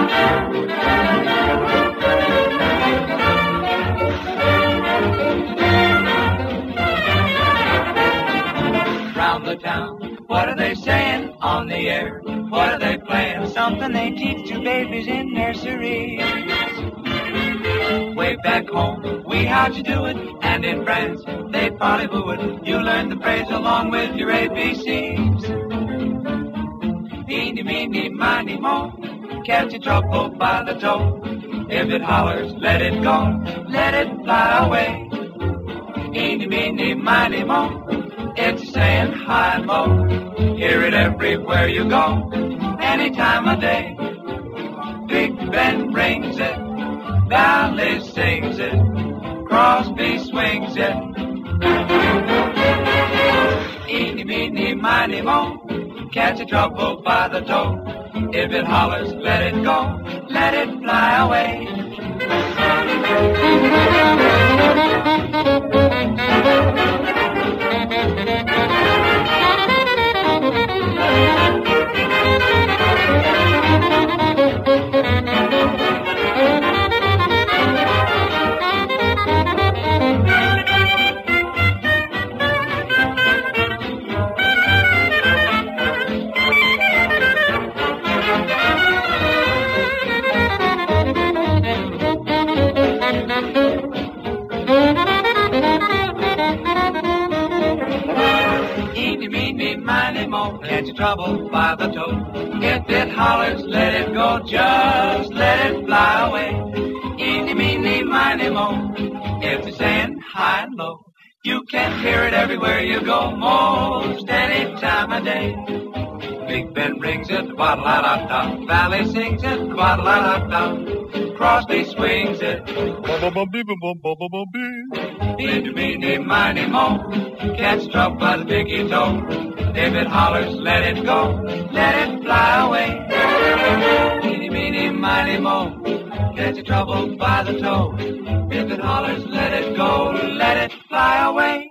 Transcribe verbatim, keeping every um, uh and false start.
Round the town, what are they saying on the air? What are they playing? Something they teach to babies in nurseries. Way back home, we how'd you do it? And in France, they probably boo it. You learn the phrase along with your A B Cs. Eeny, meeny, miny, mo, catch a trouble by the toe. If it hollers, let it go, let it fly away. Eeny, meeny, miny, mo, it's saying hi and low. Hear it everywhere you go, any time of day. Big Ben rings it, Valley sings it, Crosby swings it. Eeny, meeny, miny, mo, catch a trouble by the toe. If it hollers, let it go, let it fly away. Eeny, meeny, miny, mo, catch your trouble by the toe. If it hollers, let it go, just let it fly away. Eeny, meeny, miny, mo, if it's saying high and low. You can hear it everywhere you go, most any time of day. Big Ben rings it, quad-la-la-da. Valley sings it, quad-la-la-da. Crosby swings it. Eeny, meeny, miny, mo, catch trouble by the biggie toe. If it hollers, let it go, let it fly away. Eeny, meeny, miny, mo, catch trouble by the toe. If it hollers, let it go, let it fly away.